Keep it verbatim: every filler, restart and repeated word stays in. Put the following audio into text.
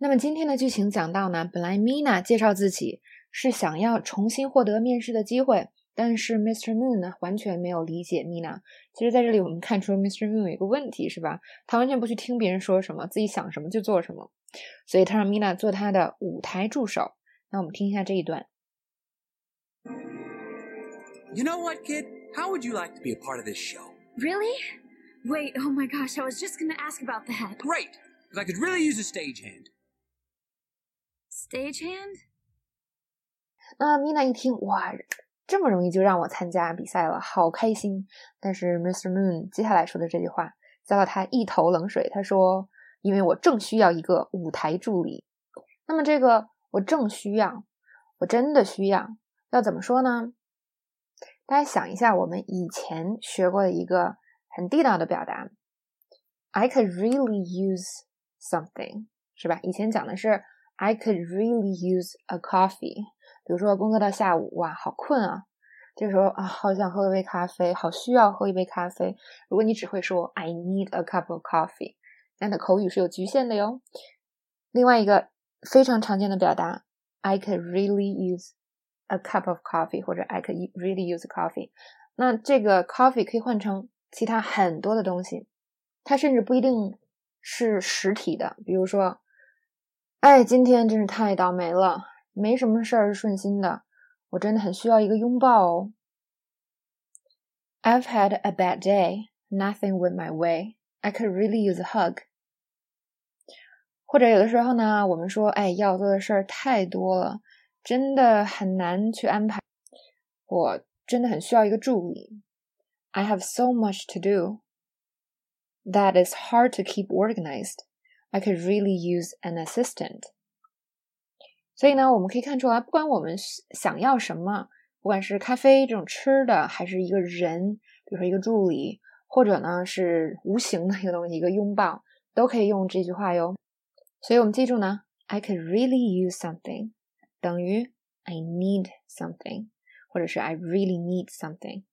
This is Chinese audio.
那么今天的剧情讲到呢，本来 Mina 介绍自己是想要重新获得面试的机会，但是 Mister Moon 呢完全没有理解 Mina。其实在这里我们看出 Mister Moon 有一个问题是吧，他完全不去听别人说什么，自己想什么就做什么，所以他让 Mina 做他的舞台助手。那我们听一下这一段。 You know what, kid? How would you like to be a part of this show? Really? Wait, oh my gosh, I was just gonna ask about that. Great, because I could really use a stagehand. Stagehand? 那 Mina 一听，哇，这么容易就让我参加比赛了，好开心。但是 Mister Moon 接下来说的这句话浇了他一头冷水，他说因为我正需要一个舞台助理。那么这个我正需要，我真的需要，要怎么说呢？大家想一下我们以前学过的一个很地道的表达， I could really use something， 是吧？以前讲的是 I could really use a coffee， 比如说工作到下午，哇，好困啊，这时候啊，好想喝一杯咖啡，好需要喝一杯咖啡。如果你只会说 I need a cup of coffee， 那你的口语是有局限的哟。另外一个非常常见的表达 I could really use a cup of coffee， 或者 I could really use a coffee。 那这个 coffee 可以换成其他很多的东西，它甚至不一定是实体的。比如说，哎，今天真是太倒霉了，没什么事儿是顺心的，我真的很需要一个拥抱哦。 I've had a bad day, nothing went my way, I could really use a hug。 或者有的时候呢，我们说，哎，要做的事儿太多了，真的很难去安排，我真的很需要一个助理。 I have so much to do that is hard to keep organized. I could really use an assistant. 所以呢，我们可以看出来，不管我们想要什么，不管是咖啡这种吃的，还是一个人，比如说一个助理，或者呢是无形的一个东西，一个拥抱，都可以用这句话哟。所以我们记住呢， I could really use something 等于 I need something， 或者是 I really need something。